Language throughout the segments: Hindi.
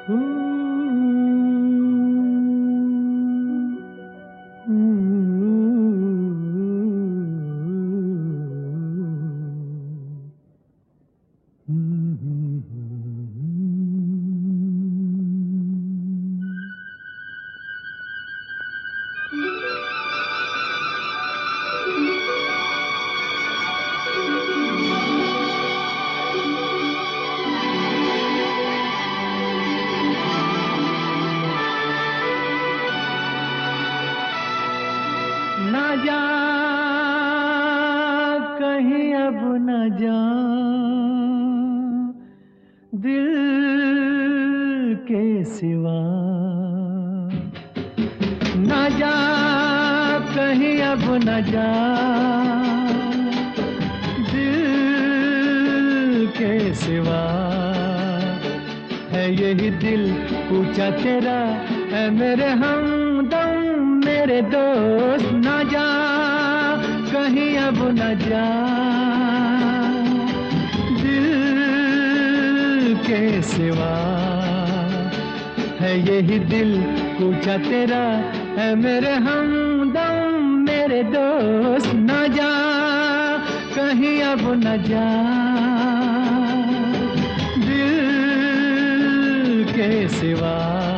ना जा कहीं अब न जा दिल के सिवा, ना जा कहीं अब न जा दिल के सिवा, है यही दिल पूछा तेरा है मेरे हमदम मेरे दोस्त। ना जा कहीं अब न जा दिल के सिवा, है यही दिल पूछा तेरा है मेरे हमदम मेरे दोस्त। ना जा कहीं अब न जा दिल के सिवा।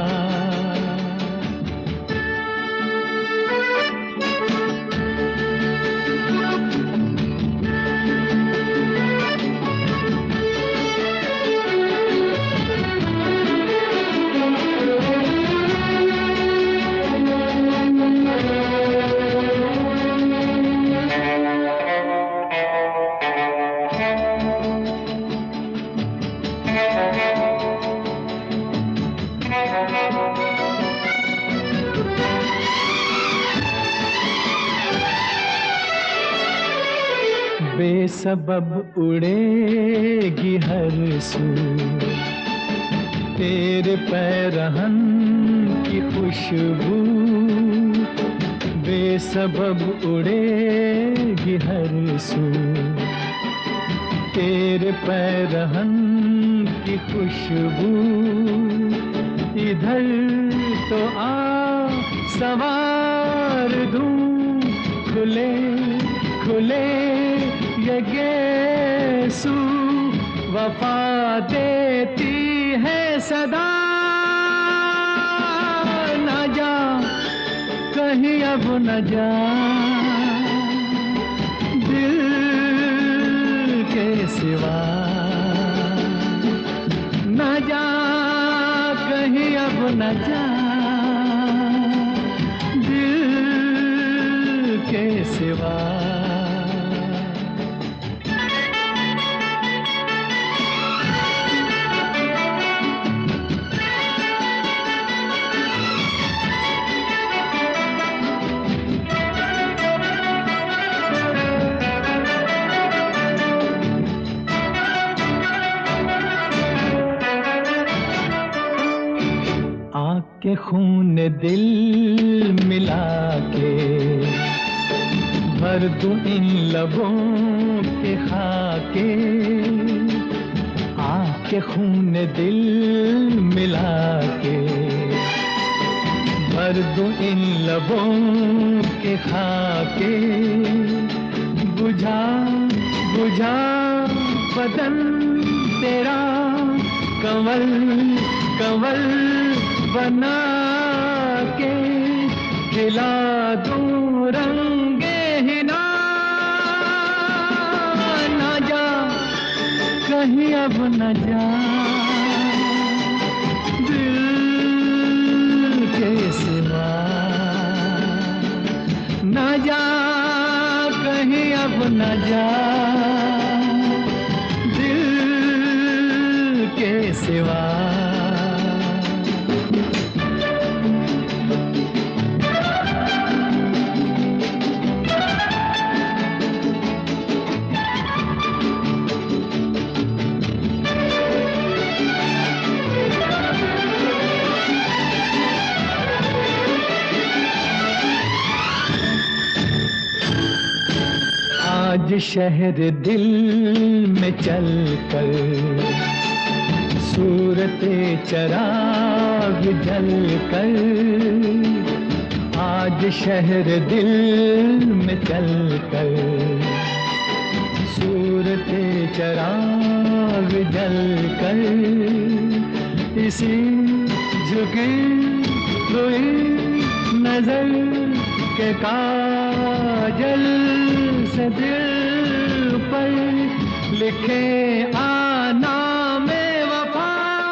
बेसबब उड़ेगी हर सू तेरे पैरहन की खुशबू, बेसबब उड़ेगी हर सू तेरे पैरहन की खुशबू। इधर तो आ सवार दूं खुले खुले ये गेसू, वफा देती है सदा। ना जा कहीं अब न जा दिल के सिवा, ना जा कहीं अब न जा दिल के सिवा। आके खून दिल मिला के भर दूं इन लबों के खाके, आके खून दिल मिला के भर दूं इन लबों के खाके। बुझा बुझा बदन तेरा कंवल कंवल बना के, खिला दूं रंगे हिना। ना जा कहीं अब न जा दिल के सिवा, ना जा कहीं अब न जा दिल के सिवा। आज शहर दिल में चल कर सूरते चराग जल कर आज शहर दिल में चल कर, सूरते चराग जल कर इसी झुकी हुई नजर के काजल से दिल पर लिखे आना में वफा।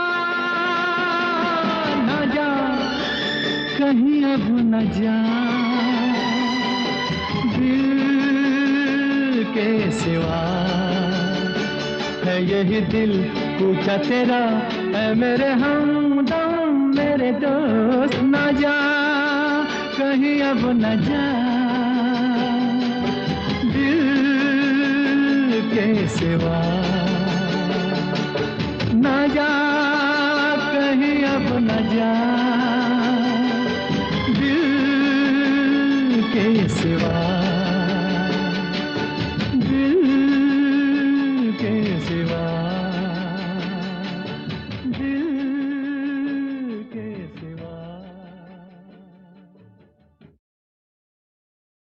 न जा कहीं अब न जा दिल के सिवा, है यही दिल पूछा तेरा है मेरे हमदम मेरे दोस्त। न जा कहीं अब न जा दिल के सिवा, न जा कहीं अब न जा दिल के सिवा।